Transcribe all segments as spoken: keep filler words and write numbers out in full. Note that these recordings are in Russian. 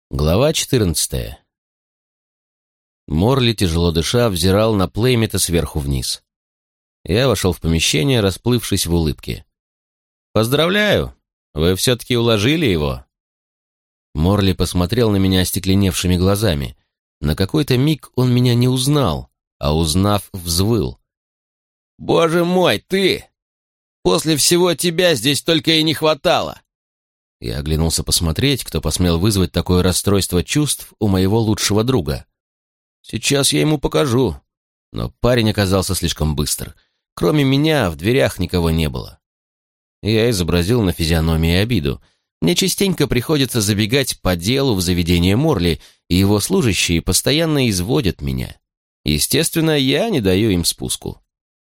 Глава четырнадцатая. Морли, тяжело дыша, взирал на Плеймита сверху вниз. Я вошел в помещение, расплывшись в улыбке. «Поздравляю! Вы все-таки уложили его!» Морли посмотрел на меня остекленевшими глазами. На какой-то миг он меня не узнал, а узнав, взвыл. «Боже мой, ты! После всего тебя здесь только и не хватало!» Я оглянулся посмотреть, кто посмел вызвать такое расстройство чувств у моего лучшего друга. Сейчас я ему покажу. Но парень оказался слишком быстр. Кроме меня в дверях никого не было. Я изобразил на физиономии обиду. Мне частенько приходится забегать по делу в заведение Морли, и его служащие постоянно изводят меня. Естественно, я не даю им спуску.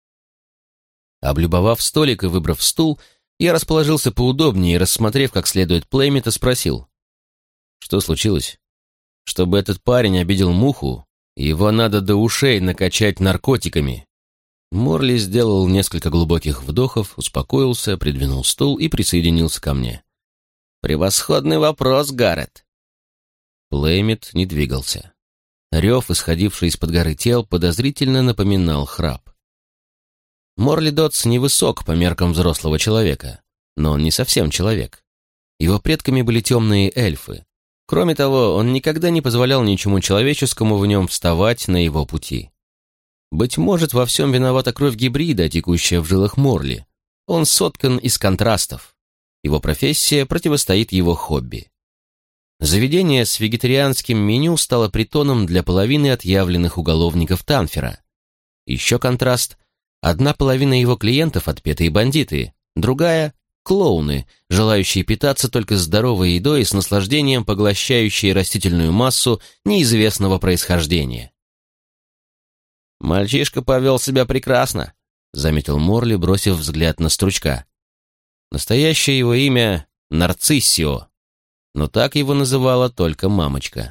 Облюбовав столик и выбрав стул, я расположился поудобнее и, рассмотрев как следует Плеймита, спросил. Что случилось? Чтобы этот парень обидел муху, его надо до ушей накачать наркотиками. Морли сделал несколько глубоких вдохов, успокоился, придвинул стул и присоединился ко мне. «Превосходный вопрос, Гаррет». Плеймит не двигался. Рев, исходивший из-под горы тел, подозрительно напоминал храп. Морли Дотс невысок по меркам взрослого человека, но он не совсем человек. Его предками были темные эльфы. Кроме того, он никогда не позволял ничему человеческому в нем вставать на его пути. Быть может, во всем виновата кровь гибрида, текущая в жилах Морли. Он соткан из контрастов. Его профессия противостоит его хобби. Заведение с вегетарианским меню стало притоном для половины отъявленных уголовников Танфера. Еще контраст – одна половина его клиентов – отпетые бандиты, другая – клоуны, желающие питаться только здоровой едой и с наслаждением поглощающие растительную массу неизвестного происхождения. «Мальчишка повел себя прекрасно», — заметил Морли, бросив взгляд на стручка. Настоящее его имя — Нарциссио, но так его называла только мамочка.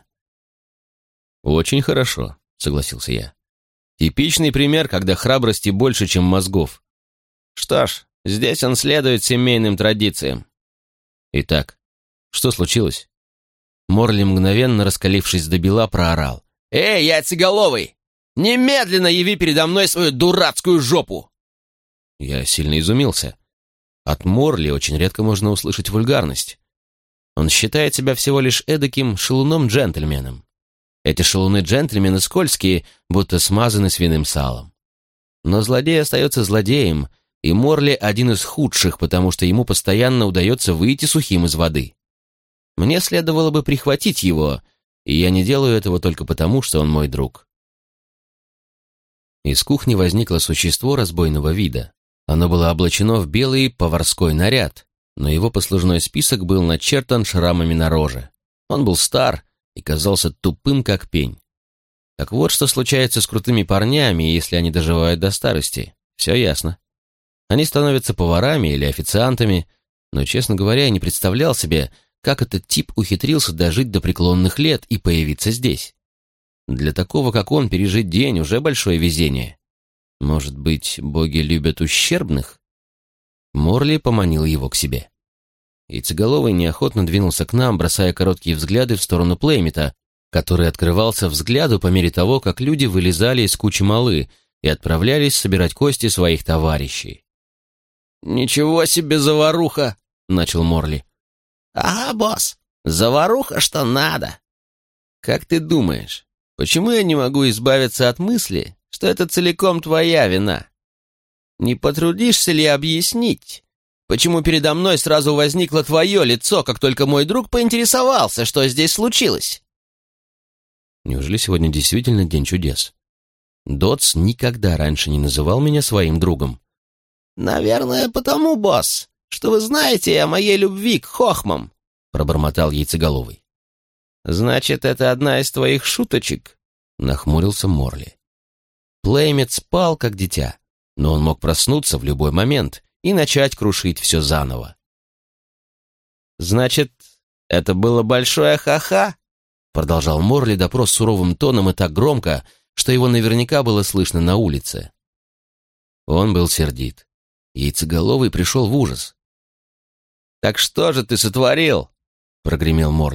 «Очень хорошо», — согласился я. «Типичный пример, когда храбрости больше, чем мозгов. Что ж, здесь он следует семейным традициям». «Итак, что случилось?» Морли, мгновенно раскалившись до бела, проорал. «Эй, яйцеголовый! Немедленно яви передо мной свою дурацкую жопу!» Я сильно изумился. От Морли очень редко можно услышать вульгарность. Он считает себя всего лишь эдаким шалуном-джентльменом. Эти шалуны-джентльмены скользкие, будто смазаны свиным салом. Но злодей остается злодеем, и Морли один из худших, потому что ему постоянно удается выйти сухим из воды. Мне следовало бы прихватить его, и я не делаю этого только потому, что он мой друг. Из кухни возникло существо разбойного вида. Оно было облачено в белый поварской наряд, но его послужной список был начертан шрамами на роже. Он был стар и казался тупым, как пень. Так вот, что случается с крутыми парнями, если они доживают до старости. Все ясно. Они становятся поварами или официантами, но, честно говоря, я не представлял себе, как этот тип ухитрился дожить до преклонных лет и появиться здесь. Для такого, как он, пережить день уже большое везение. Может быть, боги любят ущербных? Морли поманил его к себе. Яйцеголовый неохотно двинулся к нам, бросая короткие взгляды в сторону Плеймита, который открывался взгляду по мере того, как люди вылезали из кучи малы и отправлялись собирать кости своих товарищей. «Ничего себе заваруха!» — начал Морли. «Ага, босс, заваруха что надо!» «Как ты думаешь, почему я не могу избавиться от мысли, что это целиком твоя вина? Не потрудишься ли объяснить, почему передо мной сразу возникло твое лицо, как только мой друг поинтересовался, что здесь случилось?» Неужели сегодня действительно день чудес? Дотс никогда раньше не называл меня своим другом. «Наверное, потому, босс, что вы знаете о моей любви к хохмам», — пробормотал яйцеголовый. «Значит, это одна из твоих шуточек?» — нахмурился Морли. Плеймит спал, как дитя, но он мог проснуться в любой момент и начать крушить все заново. «Значит, это было большое ха-ха?» — продолжал Морли допрос суровым тоном и так громко, что его наверняка было слышно на улице. Он был сердит. Яйцеголовый пришел в ужас. «Так что же ты сотворил?» — прогремел Морли.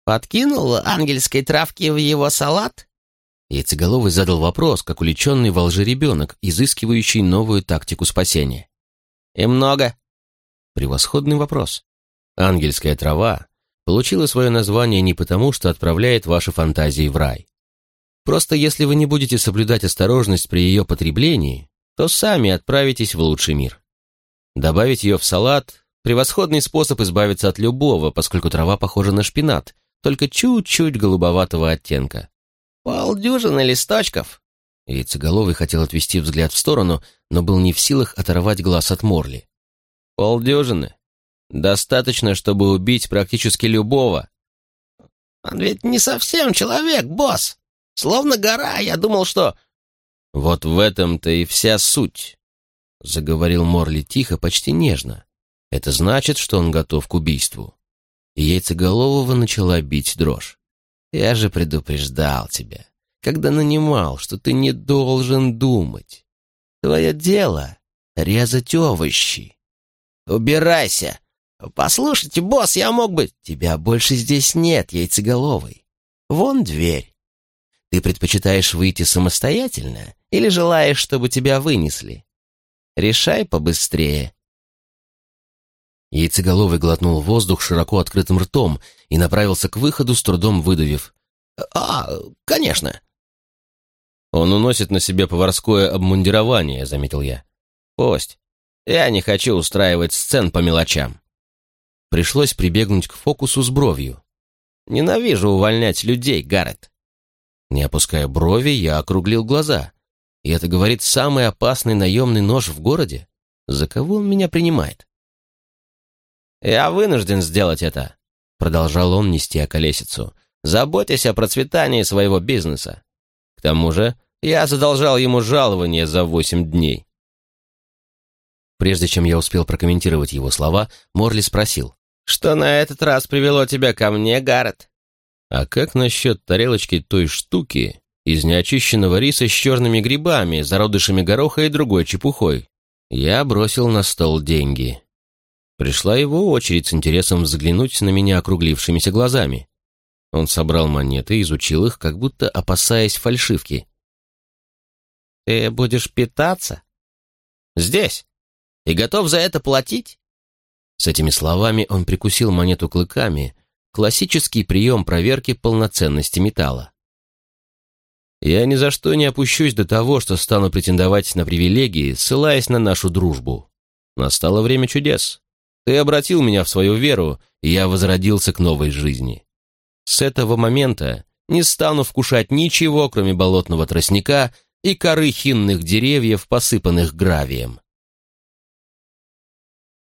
Подкинул ангельской травки в его салат? Яйцеголовый задал вопрос, как уличенный во лжи ребенок, изыскивающий новую тактику спасения. И много? Превосходный вопрос. Ангельская трава получила свое название не потому, что отправляет ваши фантазии в рай. Просто если вы не будете соблюдать осторожность при ее потреблении, то сами отправитесь в лучший мир. Добавить ее в салат – превосходный способ избавиться от любого, поскольку трава похожа на шпинат, только чуть-чуть голубоватого оттенка. Полдюжины листочков. Яйцеголовый хотел отвести взгляд в сторону, но был не в силах оторвать глаз от Морли. Полдюжины. Достаточно, чтобы убить практически любого. Он ведь не совсем человек, босс. Словно гора, я думал, что... Вот в этом-то и вся суть, заговорил Морли тихо, почти нежно. Это значит, что он готов к убийству. И Яйцеголового начала бить дрожь. Я же предупреждал тебя, когда нанимал, что ты не должен думать. Твое дело — резать овощи. Убирайся. Послушайте, босс, я мог бы... Тебя больше здесь нет, Яйцеголовый. Вон дверь. Ты предпочитаешь выйти самостоятельно или желаешь, чтобы тебя вынесли? Решай побыстрее. Яйцеголовый глотнул воздух широко открытым ртом и направился к выходу, с трудом выдавив. «А, конечно». «Он уносит на себе поварское обмундирование», — заметил я. «Пусть. Я не хочу устраивать сцен по мелочам». Пришлось прибегнуть к фокусу с бровью. «Ненавижу увольнять людей, Гаррет». Не опуская брови, я округлил глаза. И это говорит самый опасный наемный нож в городе? За кого он меня принимает? «Я вынужден сделать это», — продолжал он нести околесицу. «Заботьтесь о процветании своего бизнеса. К тому же я задолжал ему жалование за восемь дней». Прежде чем я успел прокомментировать его слова, Морли спросил. «Что на этот раз привело тебя ко мне, Гаррет?» «А как насчет тарелочки той штуки из неочищенного риса с черными грибами, зародышами гороха и другой чепухой?» Я бросил на стол деньги. Пришла его очередь с интересом взглянуть на меня округлившимися глазами. Он собрал монеты, изучил их, как будто опасаясь фальшивки. «Ты будешь питаться? Здесь? И готов за это платить?» С этими словами он прикусил монету клыками, классический прием проверки полноценности металла. «Я ни за что не опущусь до того, что стану претендовать на привилегии, ссылаясь на нашу дружбу. Настало время чудес. Ты обратил меня в свою веру, и я возродился к новой жизни. С этого момента не стану вкушать ничего, кроме болотного тростника и коры хинных деревьев, посыпанных гравием.